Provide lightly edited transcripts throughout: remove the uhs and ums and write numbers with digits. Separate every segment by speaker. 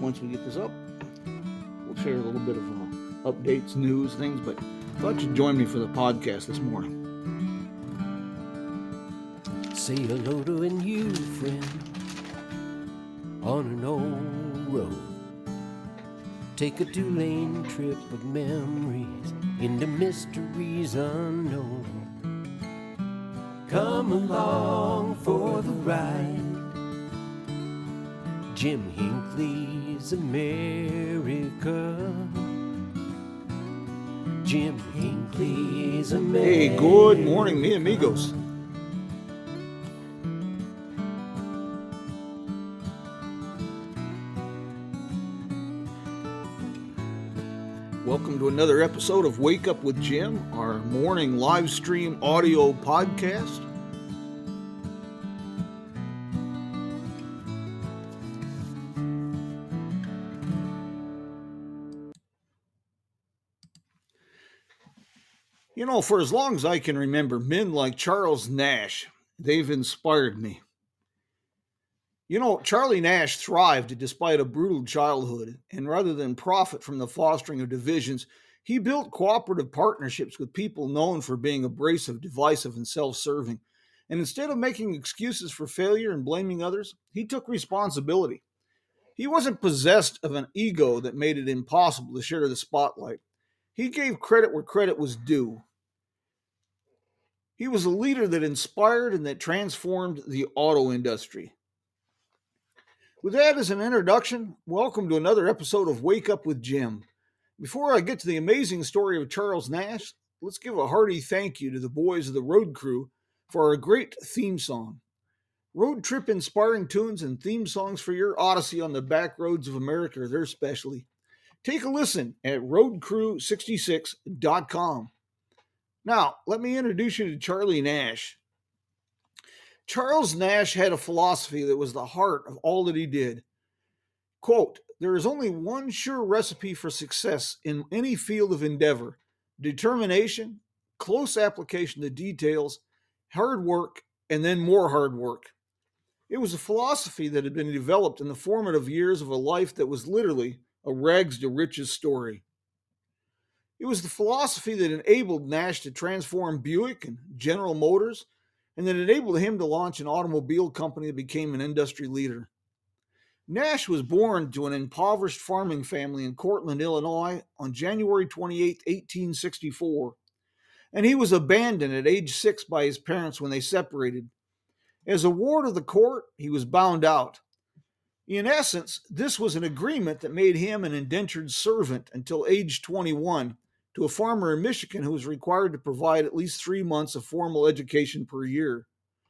Speaker 1: once we get this up. We'll share a little bit of updates, news, things, but I thought you'd join me for the podcast this morning.
Speaker 2: Say hello to a new friend on an old road. Take a 2-lane trip of memories into mysteries unknown. Come along for the ride. Jim Hinckley's America. Jim Hinckley's America.
Speaker 1: Hey, good morning, mi amigos. Welcome to another episode of Wake Up with Jim, our morning live stream audio podcast. You know, for as long as I can remember, men like Charles Nash, they've inspired me. You know, Charlie Nash thrived despite a brutal childhood, and rather than profit from the fostering of divisions, he built cooperative partnerships with people known for being abrasive, divisive, and self-serving. And instead of making excuses for failure and blaming others, he took responsibility. He wasn't possessed of an ego that made it impossible to share the spotlight. He gave credit where credit was due. He was a leader that inspired and that transformed the auto industry. With that as an introduction, welcome to another episode of Wake Up with Jim. Before I get to the amazing story of Charles Nash, let's give a hearty thank you to the boys of the Road Crew for our great theme song. Road trip inspiring tunes and theme songs for your odyssey on the back roads of America are their specialty. Take a listen at roadcrew66.com. Now, let me introduce you to Charlie Nash. Charles Nash had a philosophy that was the heart of all that he did. Quote, "There is only one sure recipe for success in any field of endeavor: determination, close application to details, hard work, and then more hard work." It was a philosophy that had been developed in the formative years of a life that was literally a rags to riches story. It was the philosophy that enabled Nash to transform Buick and General Motors, and that enabled him to launch an automobile company that became an industry leader. Nash was born to an impoverished farming family in Cortland, Illinois on January 28, 1864, and he was abandoned at age 6 by his parents when they separated. As a ward of the court, he was bound out. In essence, this was an agreement that made him an indentured servant until age 21 to a farmer in Michigan who was required to provide at least 3 months of formal education per year.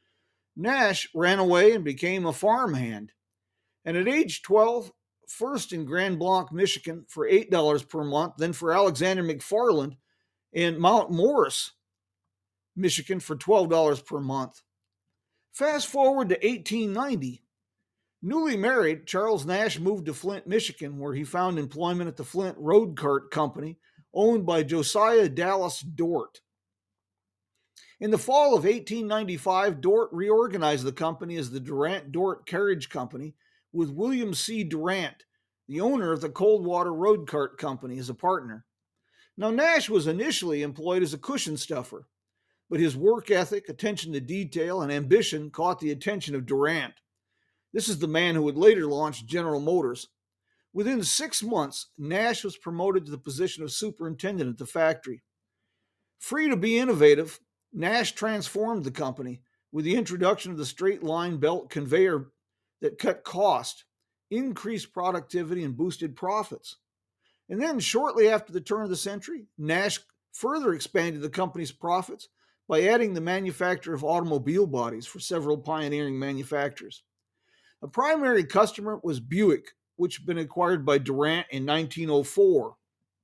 Speaker 1: Nash ran away and became a farmhand, and at age 12, first in Grand Blanc, Michigan for $8 per month, then for Alexander McFarland in Mount Morris, Michigan for $12 per month. Fast forward to 1890. Newly married, Charles Nash moved to Flint, Michigan, where he found employment at the Flint Road Cart Company, owned by Josiah Dallas Dort. In the fall of 1895, Dort reorganized the company as the Durant-Dort Carriage Company, with William C. Durant, the owner of the Coldwater Road Cart Company, as a partner. Now, Nash was initially employed as a cushion stuffer, but his work ethic, attention to detail, and ambition caught the attention of Durant. This is the man who would later launch General Motors. Within 6 months, Nash was promoted to the position of superintendent at the factory. Free to be innovative, Nash transformed the company with the introduction of the straight line belt conveyor that cut cost, increased productivity, and boosted profits. And then, shortly after the turn of the century, Nash further expanded the company's profits by adding the manufacture of automobile bodies for several pioneering manufacturers. A primary customer was Buick, which had been acquired by Durant in 1904.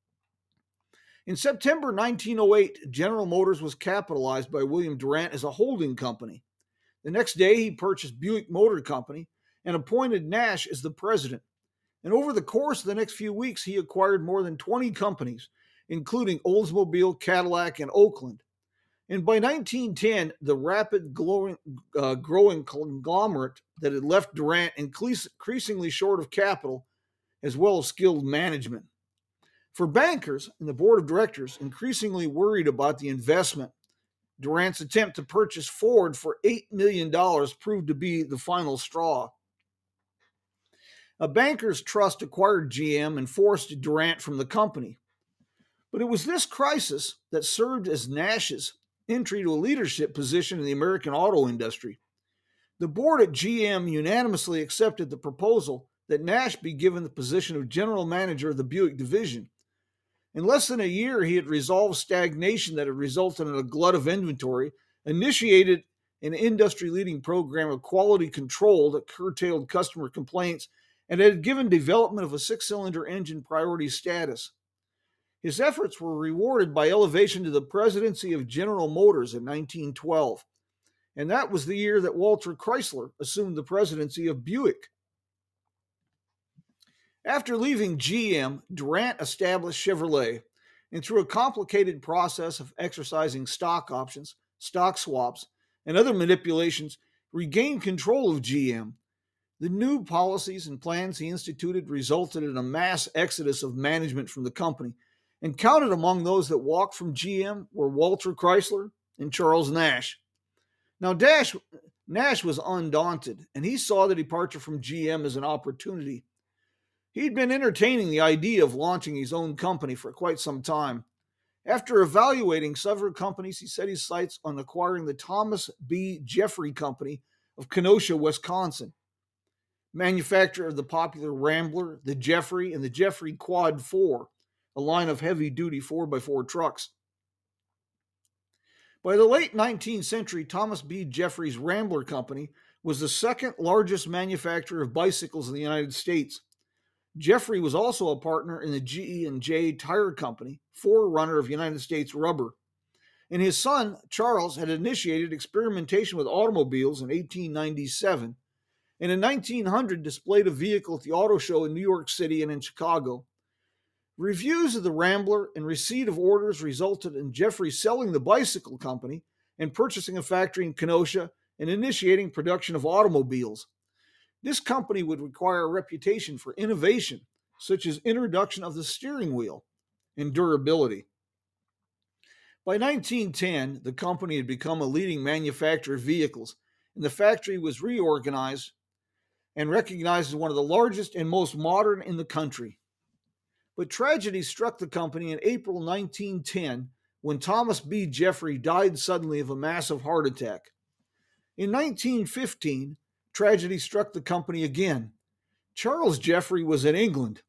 Speaker 1: In September 1908, General Motors was capitalized by William Durant as a holding company. The next day, he purchased Buick Motor Company and appointed Nash as the president. And over the course of the next few weeks, he acquired more than 20 companies, including Oldsmobile, Cadillac, and Oakland. And by 1910, the rapid growing conglomerate that had left Durant increasingly short of capital as well as skilled management. For bankers and the board of directors, increasingly worried about the investment, Durant's attempt to purchase Ford for $8 million proved to be the final straw. A banker's trust acquired GM and forced Durant from the company. But it was this crisis that served as Nash's entry to a leadership position in the American auto industry. The board at GM unanimously accepted the proposal that Nash be given the position of general manager of the Buick division. In less than a year, he had resolved stagnation that had resulted in a glut of inventory, initiated an industry-leading program of quality control that curtailed customer complaints, and had given development of a six-cylinder engine priority status. His efforts were rewarded by elevation to the presidency of General Motors in 1912, and that was the year that Walter Chrysler assumed the presidency of Buick. After leaving GM, Durant established Chevrolet, and through a complicated process of exercising stock options, stock swaps, and other manipulations, regained control of GM. The new policies and plans he instituted resulted in a mass exodus of management from the company, and counted among those that walked from GM were Walter Chrysler and Charles Nash. Now, Nash was undaunted, and he saw the departure from GM as an opportunity. He'd been entertaining the idea of launching his own company for quite some time. After evaluating several companies, he set his sights on acquiring the Thomas B. Jeffrey Company of Kenosha, Wisconsin, manufacturer of the popular Rambler, the Jeffrey, and the Jeffrey Quad 4, a line of heavy-duty 4x4 trucks. By the late 19th century, Thomas B. Jeffrey's Rambler Company was the second largest manufacturer of bicycles in the United States. Jeffrey was also a partner in the G&J Tire Company, forerunner of United States Rubber. And his son, Charles, had initiated experimentation with automobiles in 1897, and in 1900 displayed a vehicle at the auto show in New York City and in Chicago. Reviews of the Rambler and receipt of orders resulted in Jeffrey selling the bicycle company and purchasing a factory in Kenosha and initiating production of automobiles. This company would require a reputation for innovation, such as introduction of the steering wheel and durability. By 1910, the company had become a leading manufacturer of vehicles, and the factory was reorganized and recognized as one of the largest and most modern in the country. But tragedy struck the company in April 1910 when Thomas B. Jeffrey died suddenly of a massive heart attack. In 1915, tragedy struck the company again. Charles Jeffrey was in England,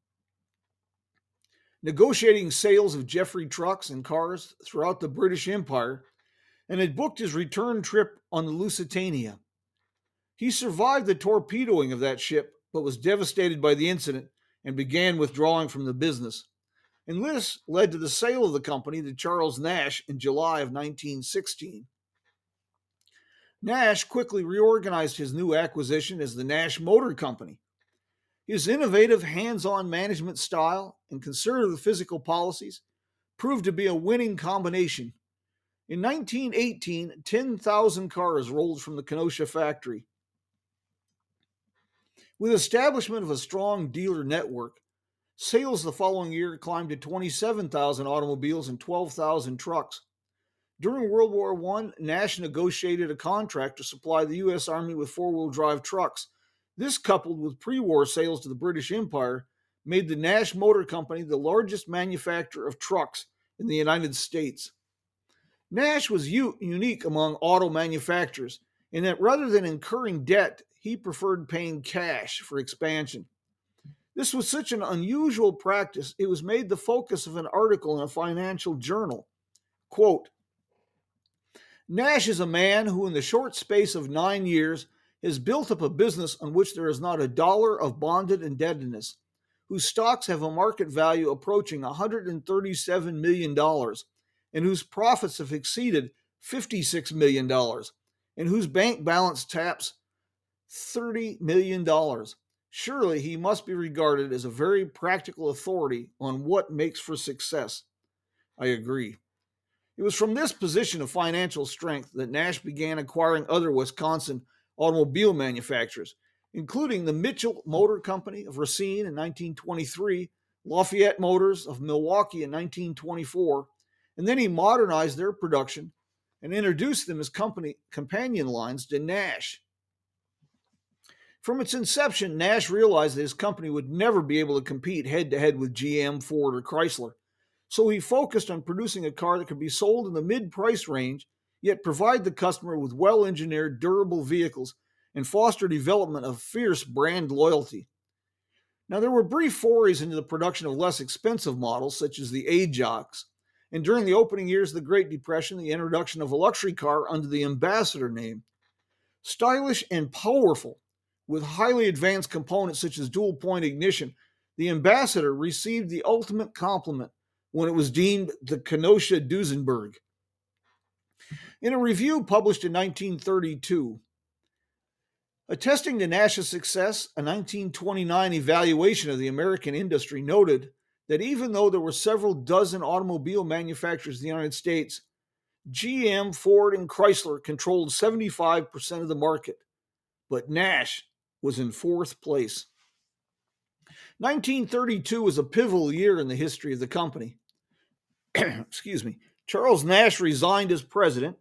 Speaker 1: negotiating sales of Jeffrey trucks and cars throughout the British Empire, and had booked his return trip on the Lusitania. He survived the torpedoing of that ship, but was devastated by the incident and began withdrawing from the business. And this led to the sale of the company to Charles Nash in July of 1916. Nash quickly reorganized his new acquisition as the Nash Motor Company. His innovative hands-on management style and conservative physical policies proved to be a winning combination. In 1918, 10,000 cars rolled from the Kenosha factory. With establishment of a strong dealer network, sales the following year climbed to 27,000 automobiles and 12,000 trucks. During World War I, Nash negotiated a contract to supply the U.S. Army with four-wheel drive trucks. This, coupled with pre-war sales to the British Empire, made the Nash Motor Company the largest manufacturer of trucks in the United States. Nash was unique among auto manufacturers in that rather than incurring debt, he preferred paying cash for expansion. This was such an unusual practice, it was made the focus of an article in a financial journal. Quote, Nash is a man who in the short space of 9 years has built up a business on which there is not a dollar of bonded indebtedness, whose stocks have a market value approaching $137 million, and whose profits have exceeded $56 million, and whose bank balance taps $30 million. Surely he must be regarded as a very practical authority on what makes for success. I agree. It was from this position of financial strength that Nash began acquiring other Wisconsin automobile manufacturers. including the Mitchell Motor Company of Racine in 1923, Lafayette Motors of Milwaukee in 1924, and then he modernized their production and introduced them as company companion lines to Nash. From its inception, Nash realized that his company would never be able to compete head-to-head with GM, Ford, or Chrysler, so he focused on producing a car that could be sold in the mid-price range, yet provide the customer with well-engineered, durable vehicles and foster development of fierce brand loyalty. Now, there were brief forays into the production of less expensive models, such as the Ajax, and during the opening years of the Great Depression, the introduction of a luxury car under the Ambassador name. Stylish and powerful, with highly advanced components such as dual-point ignition, the Ambassador received the ultimate compliment when it was deemed the Kenosha Duesenberg. In a review published in 1932, attesting to Nash's success, a 1929 evaluation of the American industry noted that even though there were several dozen automobile manufacturers in the United States, GM, Ford, and Chrysler controlled 75% of the market, but Nash was in fourth place. 1932 was a pivotal year in the history of the company. Excuse me. Charles Nash resigned as president,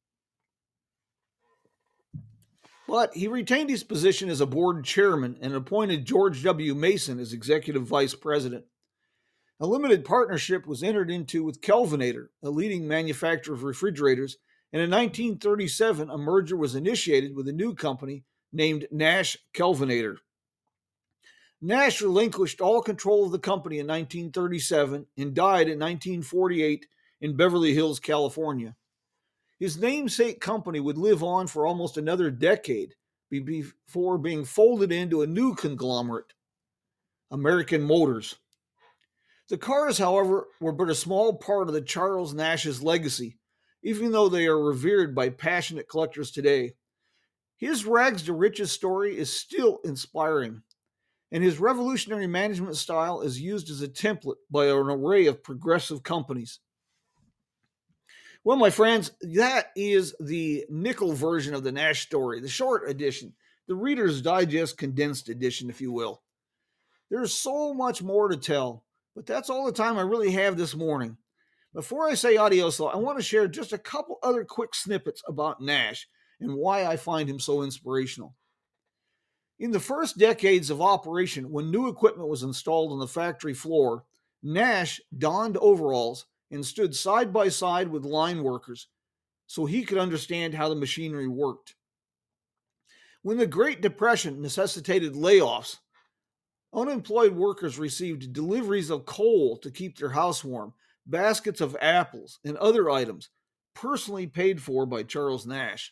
Speaker 1: but he retained his position as a board chairman and appointed George W. Mason as executive vice president. A limited partnership was entered into with Kelvinator, a leading manufacturer of refrigerators, and in 1937 a merger was initiated with a new company named Nash Kelvinator. Nash relinquished all control of the company in 1937 and died in 1948 in Beverly Hills, California. His namesake company would live on for almost another decade before being folded into a new conglomerate, American Motors. The cars, however, were but a small part of the Charles Nash's legacy, even though they are revered by passionate collectors today. His rags to riches story is still inspiring, and his revolutionary management style is used as a template by an array of progressive companies. Well, my friends, that is the nickel version of the Nash story, the short edition, the Reader's Digest condensed edition, if you will. There's so much more to tell, but that's all the time I really have this morning. Before I say adios, though, I want to share just a couple other quick snippets about Nash and why I find him so inspirational. In the first decades of operation, when new equipment was installed on the factory floor, Nash donned overalls and stood side by side with line workers so he could understand how the machinery worked. When the Great Depression necessitated layoffs, unemployed workers received deliveries of coal to keep their house warm, baskets of apples, and other items, personally paid for by Charles Nash.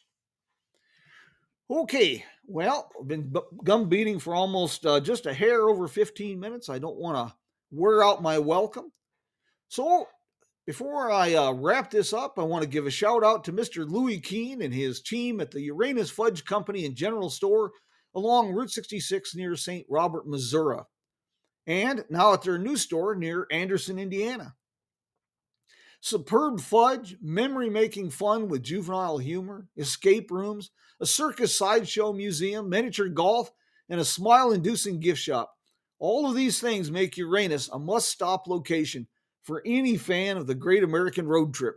Speaker 1: Okay, well, I've been gum beating for almost just a hair over 15 minutes. I don't want to wear out my welcome. So before I wrap this up, I want to give a shout out to Mr. Louis Keene and his team at the Uranus Fudge Company and General Store along Route 66 near St. Robert, Missouri, and now at their new store near Anderson, Indiana. Superb fudge, memory-making fun with juvenile humor, escape rooms, a circus sideshow museum, miniature golf, and a smile-inducing gift shop. All of these things make Uranus a must-stop location for any fan of the Great American Road Trip.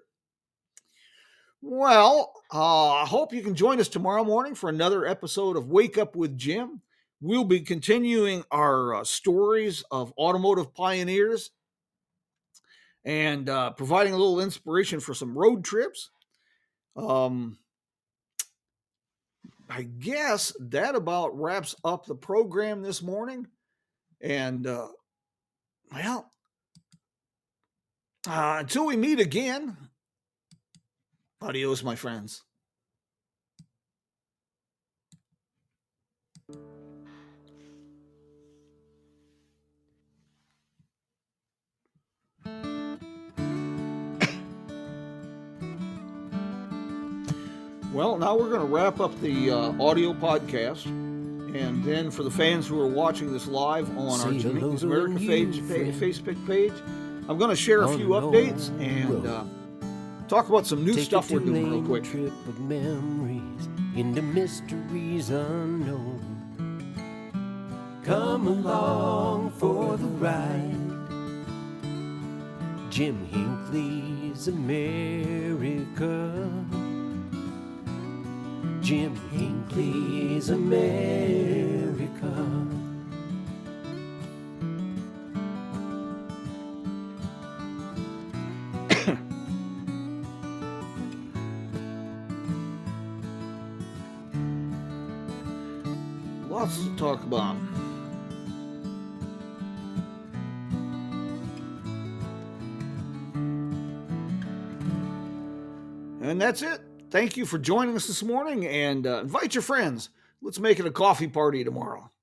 Speaker 1: Well, I hope you can join us tomorrow morning for another episode of Wake Up with Jim. We'll be continuing our stories of automotive pioneers and providing a little inspiration for some road trips. I guess that about wraps up the program this morning. And, until we meet again, adios, my friends. Well, now we're going to wrap up the audio podcast. And then for the fans who are watching this live on our Jamaica's America Facebook page, I'm going to share a few updates and talk about some new stuff we're doing real quick.
Speaker 2: Trip of memories into mysteries unknown. Come along for the ride. Jim Hinckley's America. Jim Hinckley's America.
Speaker 1: Lots to talk about. And that's it. Thank you for joining us this morning, and invite your friends. Let's make it a coffee party tomorrow.